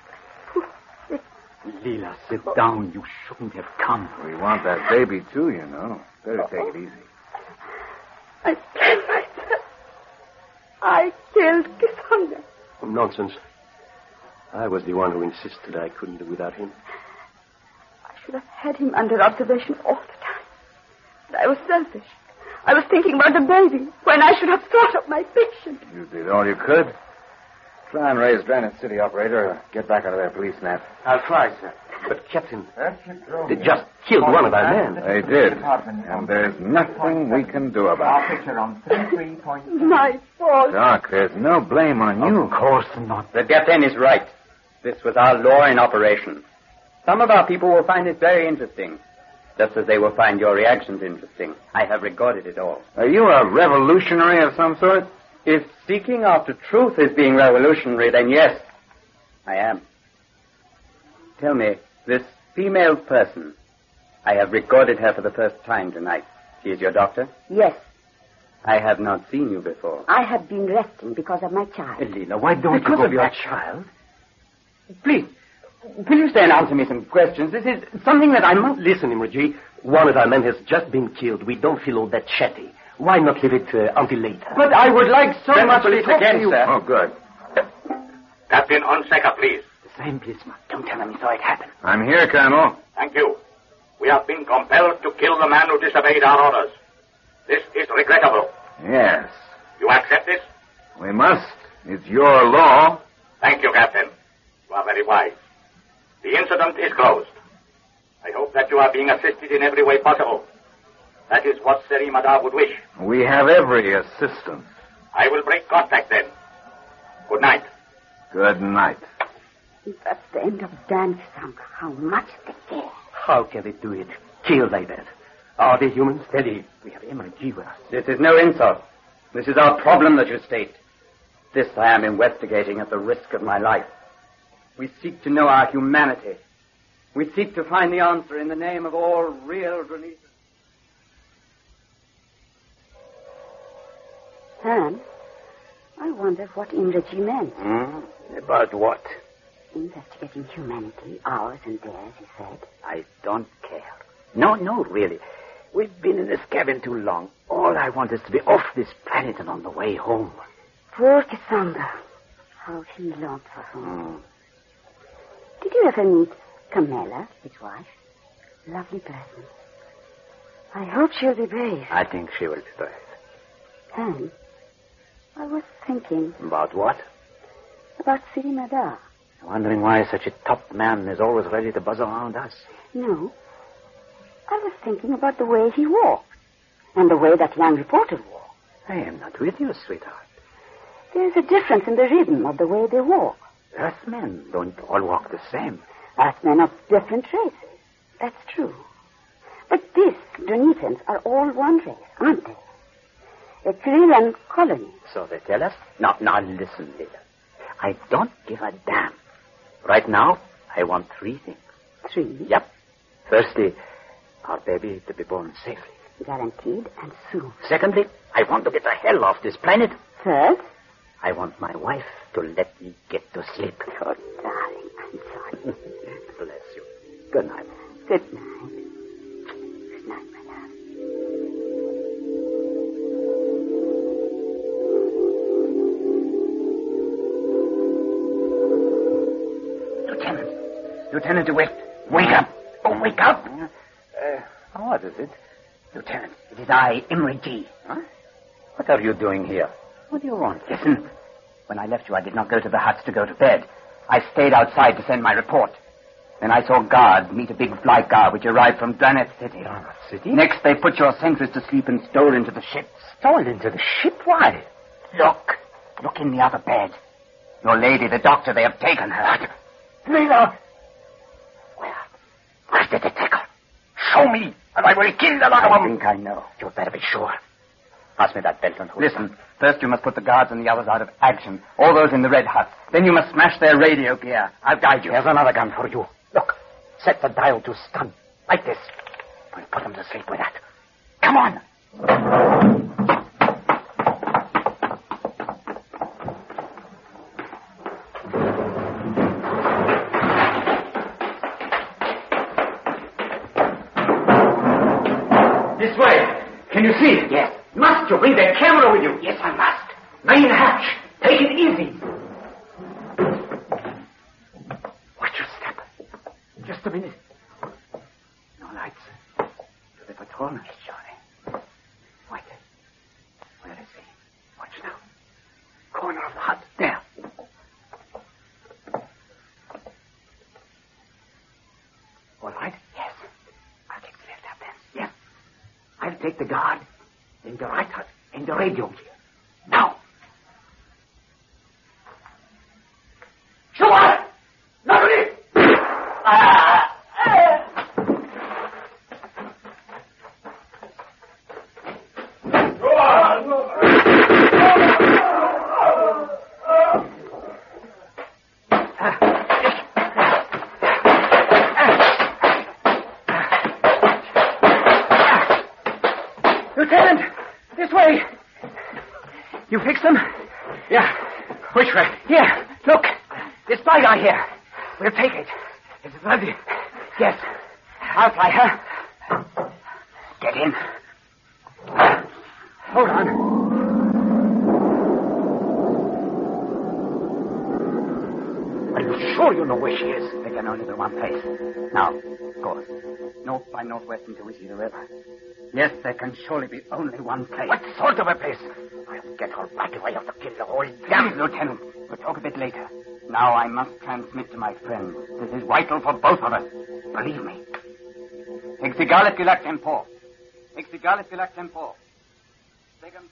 Lila, sit down. You shouldn't have come. We want that baby, too, you know. Better take it easy. I killed myself. I killed Kisonga. Oh, nonsense. I was the one who insisted I couldn't do without him. I should have had him under observation all the time. But I was selfish. I was thinking about the baby when I should have thought of my patient. You did all you could. Try and raise Granite City, operator. Or get back out of there, police snap. I'll try, sir. But, Captain, they just killed one of our men. They did. And there's nothing we can do about it. My fault. Doc, there's no blame on you. Of course not. The captain is right. This was our law in operation. Some of our people will find it very interesting, just as they will find your reactions interesting. I have recorded it all. Are you a revolutionary of some sort? If seeking after truth is being revolutionary, then yes, I am. Tell me, this female person, I have recorded her for the first time tonight. She is your doctor? Yes. I have not seen you before. I have been resting because of my child. Elena, why don't because you go of your that child? Please, will you stay and answer me some questions? This is something that I must... Listen, Imogene, one of our men has just been killed. We don't feel all that chatty. Why not leave it uh, until later? But I would like so Then much to police talk again, to you. sir. Oh, good. Captain Onseca, please. The same policeman. Don't tell him we saw it happen. I'm here, Colonel. Thank you. We have been compelled to kill the man who disobeyed our orders. This is regrettable. Yes. You accept this? We must. It's your law. Thank you, Captain. You are very wise. The incident is closed. I hope that you are being assisted in every way possible. That is what Seri Madar would wish. We have every assistance. I will break contact then. Good night. Good night. That's the end of Dan Sunk. How much they care. How can they do it? Kill like that? Are they humans? Steady. We have M and G with us. This is no insult. This is our problem that you state. This I am investigating at the risk of my life. We seek to know our humanity. We seek to find the answer in the name of all real religion. Sam, I wonder what Imraji meant. Hmm? About what? Investigating humanity, ours and theirs, he said. I don't care. No, no, really. We've been in this cabin too long. All I want is to be off this planet and on the way home. Poor Cassandra. How she longed for home. Hmm. Did you ever meet Camilla, his wife? Lovely person. I hope she'll be brave. I think she will be brave. And I was thinking... About what? About Siri Madar. Wondering why such a top man is always ready to buzz around us. No. I was thinking about the way he walked. And the way that young reporter walked. I am not with you, sweetheart. There's a difference in the rhythm of the way they walk. Earthmen don't all walk the same. Earthmen of different races. That's true. But this, Dunitans, are all one race, aren't they? A Kyrillian colony. So they tell us? Now, now listen, Leela. I don't give a damn. Right now, I want three things. Three? Yep. Firstly, our baby to be born safely. Guaranteed and soon. Secondly, I want to get the hell off this planet. Third? I want my wife to let me get to sleep. Oh, darling, I'm sorry. Bless you. Good night. Good night. Good night, my love. Lieutenant. Lieutenant DeWitt, wake up. Oh, wake up. Uh, what is it? Lieutenant, it is I, Imraji. Huh? What are you doing here? What do you want? Listen. When I left you, I did not go to the huts to go to bed. I stayed outside to send my report. Then I saw guards meet a big flight car which arrived from Granite City. Granite City? Next, they put your sentries to sleep and stole into the ship. Stole into the ship? Why? Look. Look in the other bed. Your lady, the doctor, they have taken her. Leela! Where? Where's the detective? Show me, and I will kill the lot of them. I think I know. You'd better be sure. Pass me that belt and hold Listen, first you must put the guards and the others out of action. All those in the red hut. Then you must smash their radio gear. I'll guide you. Here's another gun for you. Look, set the dial to stun. Like this. We'll put them to sleep with that. Come on. This way. Can you see? Yes. Must you bring that camera with you? Yes, I must. Main hatch. Take it easy. Watch your step. Just a minute. No lights. To the patrolman. Johnny. Wait. Where is he? Watch now. Corner of the hut. There. take the guard, then the writer, and the radio gear. Now! Show up! Not it! Ah! Lieutenant! This way! You fixed them? Yeah. Which way? Here. Look. This spy guy here. We'll take it. Is it ready? Yes. I'll fly her. Get in. Hold on. Are you sure you know where she is? There can only be one place. Now, go. North by northwest until we see the river. Yes, there can surely be only one place. What sort of a place? I'll get her right away. I have to kill the whole damn Lieutenant. We'll talk a bit later. Now I must transmit to my friends. This is vital for both of us. Believe me. Exigalis Gilac Tempor. Exigalis Gilac Tempor. Second.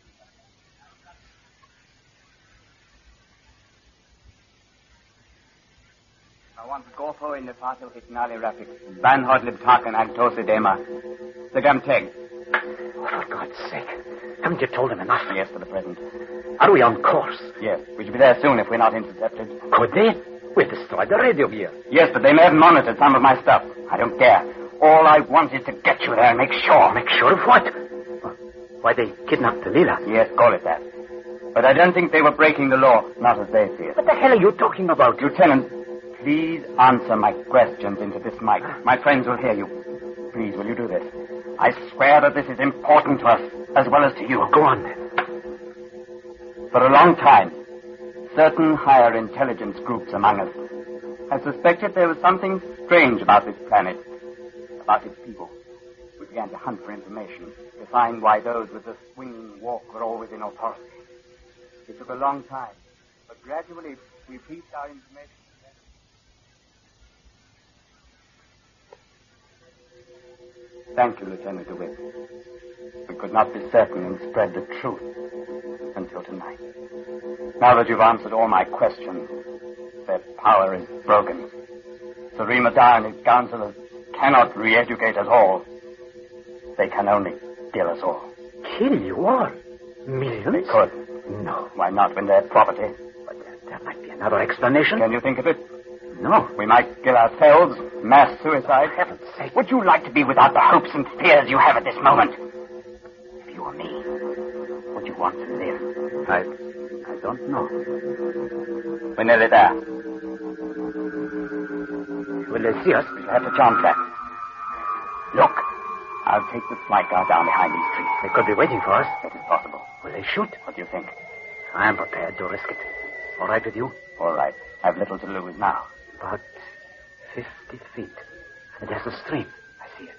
I want Gorfo in the Fatal Hignali Rapid. Banhod Libtakan Agtosidema. Segam Teg. Oh, for God's sake. Haven't you told him enough? Yes, for the present. Are we on course? Yes. We should be there soon if we're not intercepted. Could they? We've destroyed the radio gear. Yes, but they may have monitored some of my stuff. I don't care. All I want is to get you there and make sure. Make sure of what? Why, they kidnapped Leela. Yes, call it that. But I don't think they were breaking the law, not as they see it. What the hell are you talking about? Lieutenant, please answer my questions into this mic. My friends will hear you. Please, will you do this? I swear that this is important to us, as well as to you. Go on, then. For a long time, certain higher intelligence groups among us have suspected there was something strange about this planet, about its people. We began to hunt for information, to find why those with the swinging walk were always in authority. It took a long time, but gradually we pieced our information. Thank you, Lieutenant DeWitt. We could not be certain and spread the truth until tonight. Now that you've answered all my questions, their power is broken. Sir Remadar and his counselors cannot re-educate us all. They can only kill us all. Kill you all? Millions? They could. No. Why not when they're property? But there, there might be another explanation. Can you think of it? No. We might kill ourselves. Mass suicide. For heaven's sake. Would you like to be without the hopes and fears you have at this moment? If you were me, would you want to live? I... I don't know. We're nearly there. Will they see us? We'll have to chance that. Look. I'll take the flight guard down behind these trees. They could be waiting for us. That is possible. Will they shoot? What do you think? I am prepared to risk it. All right with you? All right. I've little to lose now. About fifty feet. And there's a stream. I see it.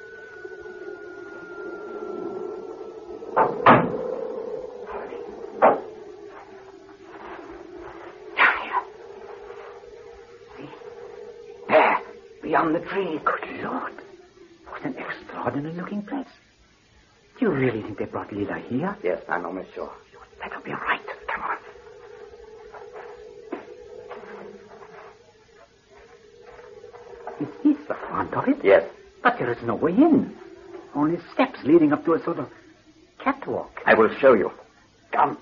Down here. See? There. Beyond the tree. Good Lord. What an extraordinary looking place. Do you really think they brought Leela here? Yes, I'm almost sure. You had better be right. Come on. Is this the front of it? Yes. But there is no way in. Only steps leading up to a sort of catwalk. I will show you. Come.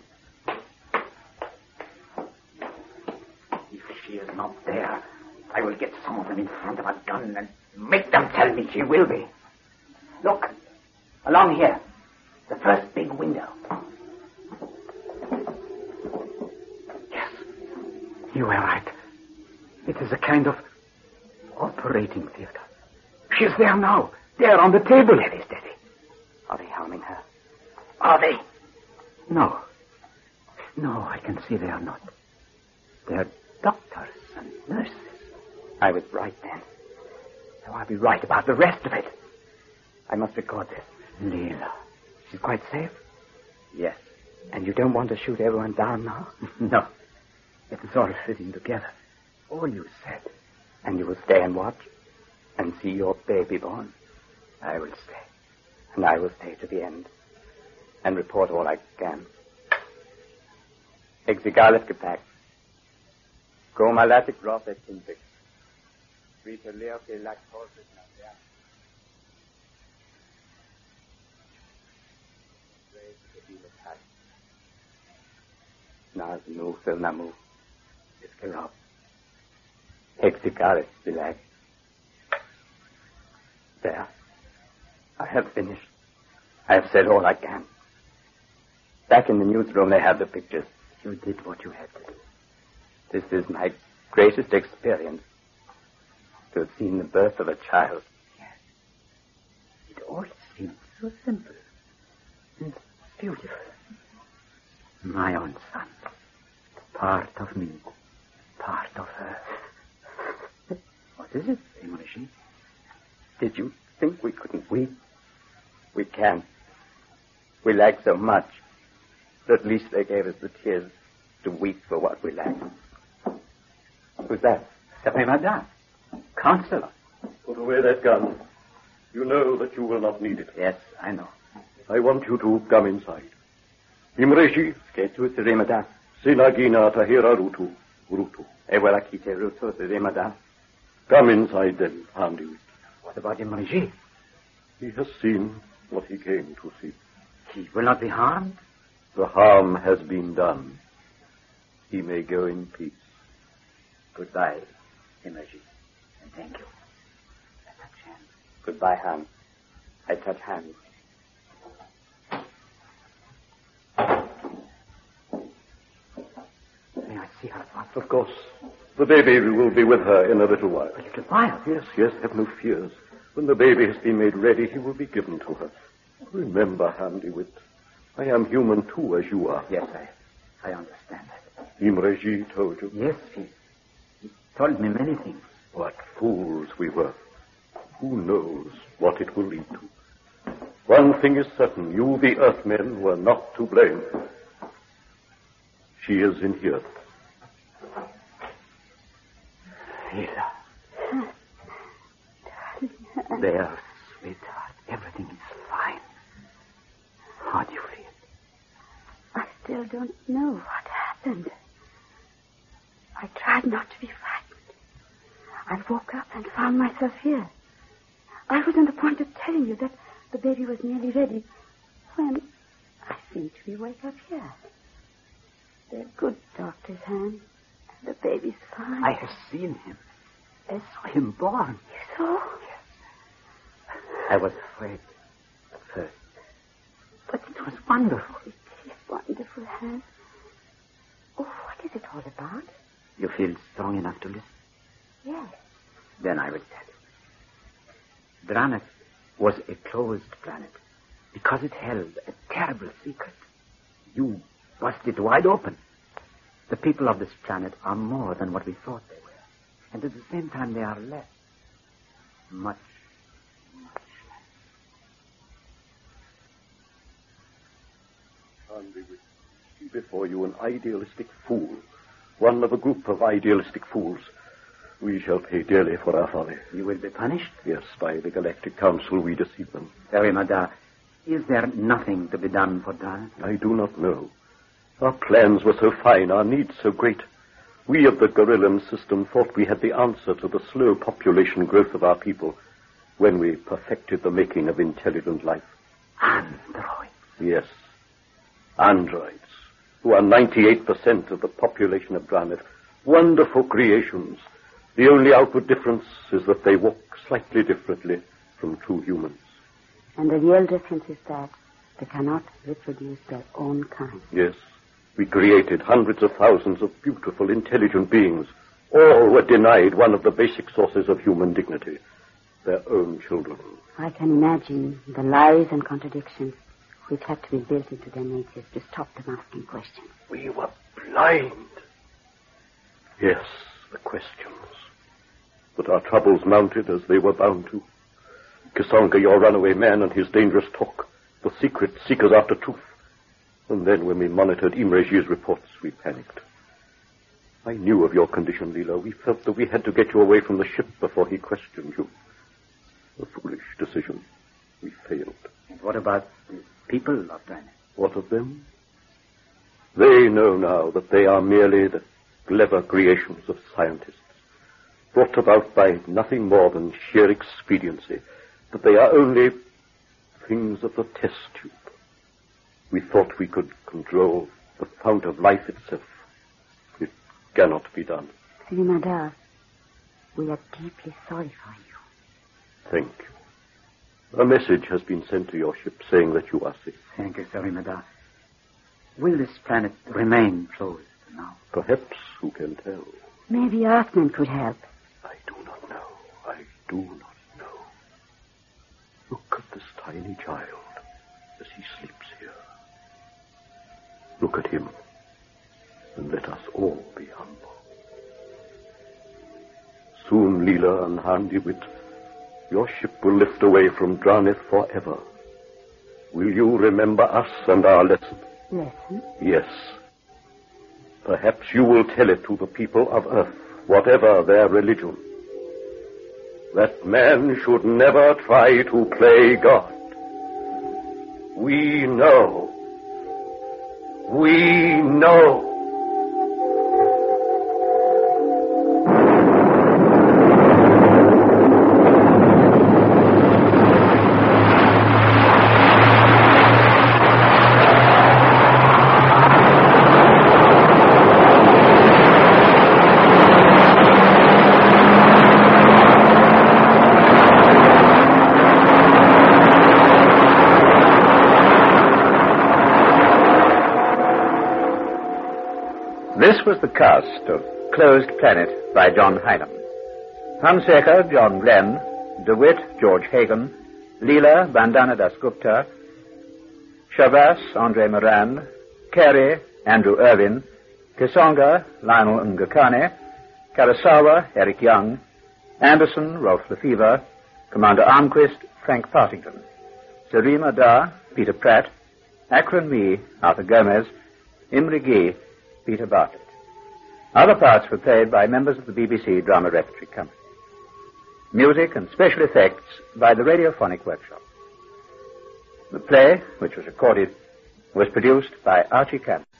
If she is not there, I will get some of them in front of a gun and make them tell me she will be. Look. Along here. The first big window. Yes. You were right. It is a kind of operating theater. She's there now. There on the table. Steady, steady. Are they harming her? Are they? No. No, I can see they are not. They're doctors and nurses. I was right then. So I'll be right about the rest of it. I must record this. Leela. She's quite safe? Yes. And you don't want to shoot everyone down now? No. It is all fitting together. All you said. And you will stay and watch? And see your baby born? I will stay. And I will stay to the end and report all I can. Exigales Gepäck. Chromatic drop at Tintic. Vita Leo que lactose na Nas nu fel namu. Iskelop. Exigales Gepäck. There. I have finished. I have said all I can. Back in the newsroom, they have the pictures. You did what you had to do. This is my greatest experience. To have seen the birth of a child. Yes. It all seems so simple. And beautiful. My own son. Part of me. Part of her. What is it, Imrishi? Did you think we couldn't weep? We can. We lack so much. But at least they gave us the tears to weep for what we lack. Who's that? Madame. Counselor. Put away that gun. You know that you will not need it. Yes, I know. I want you to come inside. Imreshi. Que tu sere, madame. Sinagina tahira rutu. Rutu. Ewela kite rutu sere, madame. Come inside then, Handy. What about Imreshi? He has seen what he came to see. He will not be harmed? The harm has been done. He may go in peace. Goodbye, Imreshi. And thank you. I touch hands. Goodbye, Han. I touch hands. May I see her, Father? Of course. The baby will be with her in a little while. A little while? Yes, yes, have no fears. When the baby has been made ready, he will be given to her. Remember, Handywit, I am human too, as you are. Yes, I, I understand that. Imreji told you? Yes, he, he told me many things. What fools we were. Who knows what it will lead to? One thing is certain. You, the Earthmen, were not to blame. She is in here. Hilda. There, sweetheart. Everything is fine. How do you feel? I still don't know what happened. I tried not to be frightened. I woke up and found myself here. I was on the point of telling you that the baby was nearly ready when I seemed to be wake up here. They're good doctors, Han. The baby's fine. I have seen him. I saw him born. You saw? Yes. I was afraid at first. But it was wonderful. It is wonderful, Han. Oh, what is it all about? You feel strong enough to listen? Yes. Then I will tell you. Dranet was a closed planet because it held a terrible secret. You busted it wide open. The people of this planet are more than what we thought they were. And at the same time, they are less. Much, much less. And we will see before you an idealistic fool. One of a group of idealistic fools. We shall pay dearly for our folly. You will be punished? Yes, by the Galactic Council we deceive them. Very, Madame. Is there nothing to be done for Dranet? I do not know. Our plans were so fine, our needs so great. We of the Gorillum system thought we had the answer to the slow population growth of our people when we perfected the making of intelligent life. Androids? Yes, androids, who are ninety-eight percent of the population of Dranet. Wonderful creations. The only outward difference is that they walk slightly differently from true humans. And the real difference is that they cannot reproduce their own kind. Yes. We created hundreds of thousands of beautiful, intelligent beings. All were denied one of the basic sources of human dignity, their own children. I can imagine the lies and contradictions which had to be built into their natures to stop them asking questions. We were blind. Yes, the questions. But our troubles mounted as they were bound to. Kisonga, your runaway man, and his dangerous talk, the secret seekers after truth. And then when we monitored Imreji's reports, we panicked. I knew of your condition, Leela. We felt that we had to get you away from the ship before he questioned you. A foolish decision. We failed. And what about the people of Draenor? What of them? They know now that they are merely the clever creations of scientists, brought about by nothing more than sheer expediency, that they are only things of the test tube. We thought we could control the fount of life itself. It cannot be done. Sirimada, we are deeply sorry for you. Thank you. A message has been sent to your ship saying that you are safe. Thank you, Sirimada. Will this planet remain closed now? Perhaps, who can tell? Maybe Earthmen could help. I do not know. I do not know. Look at this tiny child as he sleeps here. Look at him, and let us all be humble. Soon, Leela and Handiwit, your ship will lift away from Dranith forever. Will you remember us and our lesson? Lesson? Yes. Perhaps you will tell it to the people of Earth, whatever their religion. That man should never try to play God. We know. We know. This was the cast of Closed Planet by John Heinam. Hunsaker, John Glenn, DeWitt, George Hagan, Leela, Bandana Dasgupta, Shabas, Andre Moran, Carey, Andrew Irvin, Kisonga, Lionel Ngakane, Karasawa, Eric Young, Anderson, Rolf Lefevre, Commander Armquist, Frank Partington, Serima Da, Peter Pratt, Akron Me, Arthur Gomez, Imre Gee, Peter Bartlett. Other parts were played by members of the B B C Drama Repertory Company. Music and special effects by the Radiophonic Workshop. The play, which was recorded, was produced by Archie Camp.